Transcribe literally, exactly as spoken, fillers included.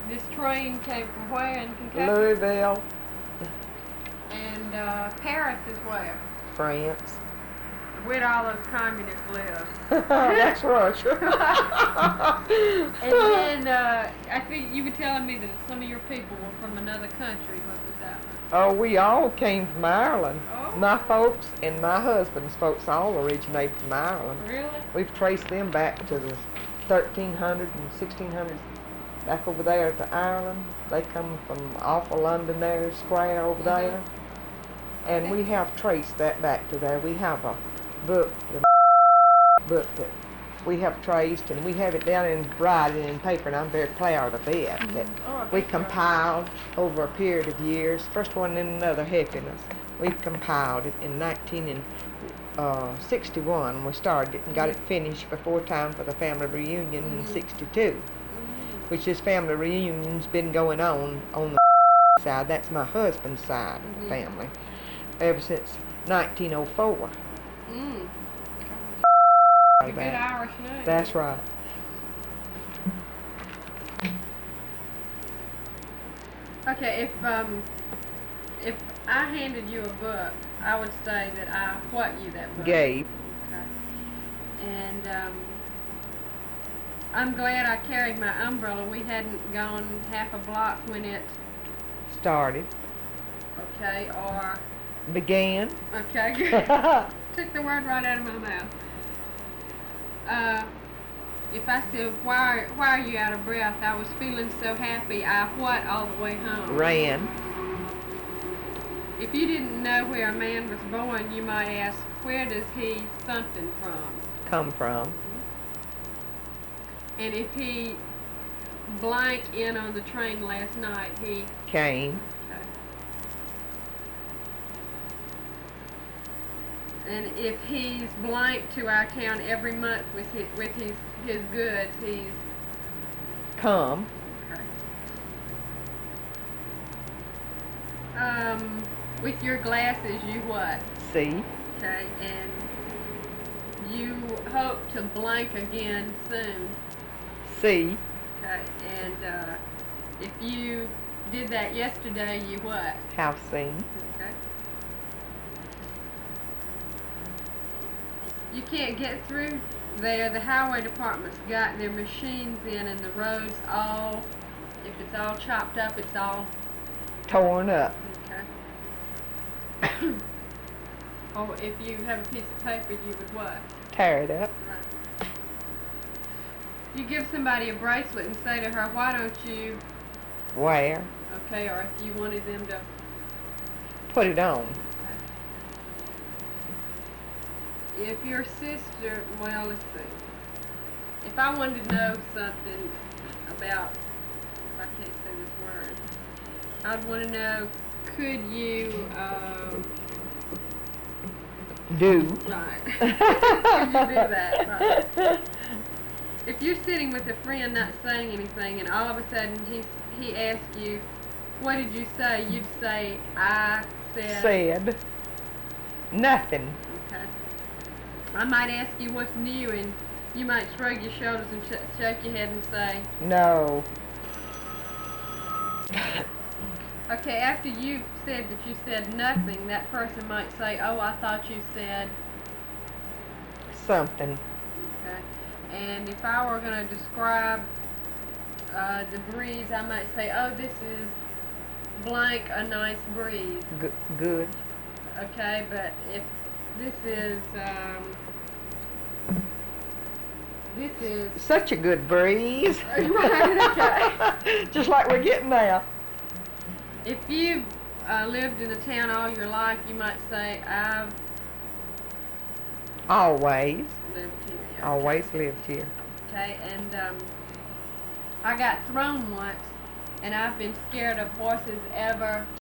This train came from where in Kentucky? Louisville, And uh, Paris is where? France. Where'd all those communists live? That's Russia. And then uh, I think you were telling me that some of your people were from another country. What was that one? Oh, we all came from Ireland. Oh. My folks and my husband's folks all originated from Ireland. Really? We've traced them back to the thirteen hundreds and sixteen hundreds, back over there to Ireland. They come from off of London there, Square over Mhm. there. And we have traced that back to there. We have a book, the book that we have traced, and we have it down in writing in paper, and I'm very proud of it. Mhm. That Oh, I we bet you are. compiled over a period of years. First one and another happiness. We compiled it in nineteen sixty-one. We started it and got it finished before time for the family reunion in Mhm. sixty-two. Mhm. Which this family reunion's been going on on the side. That's my husband's side of the Mhm. family ever since nineteen oh four. Mm. A good That. Irish name. That's right. Okay, if um, if I handed you a book, I would say that I what you that book. Gabe. Okay. And um, I'm glad I carried my umbrella. We hadn't gone half a block when it. Started. Okay, or Began. okay, good. Took the word right out of my mouth. Uh, if I said why why are you out of breath? I was feeling so happy. I what all the way home. Ran. If you didn't know where a man was born, you might ask, where does he something from? Come from. And if he blank in on the train last night, he Came. okay. And if he's blank to our town every month with his with his his goods, he's Come. okay. Um, with your glasses, you what? See. Okay, and you hope to blank again soon. See. Okay, and uh, if you did that yesterday, you what? Have seen. Okay. You can't get through there. The highway department's got their machines in, and the roads all, if it's all chopped up, it's all Torn up. okay. Or if you have a piece of paper, you would what? Tear it up. Right. You give somebody a bracelet and say to her, why don't you, Wear. okay, or if you wanted them to, Put it on. if your sister, well, let's see. If I wanted to know something about, if I can't say this word, I'd want to know, could you, um, Do. right. Could you do that? Right. If you're sitting with a friend not saying anything and all of a sudden he, he asks you, what did you say? You'd say, I said. Said. Nothing. Okay. I might ask you what's new, and you might shrug your shoulders and sh- shake your head and say, No. okay, after you've said that you said nothing, that person might say, oh, I thought you said, Something. okay. And if I were going to describe uh, the breeze, I might say, oh, this is blank, a nice breeze. G- good. Okay, but if this is, um, this is, Such a good breeze. right, okay. Just like we're getting now. If you've uh, lived in a town all your life, you might say, I've Always. lived here. Okay. Always lived here. Okay, and um, I got thrown once, and I've been scared of horses ever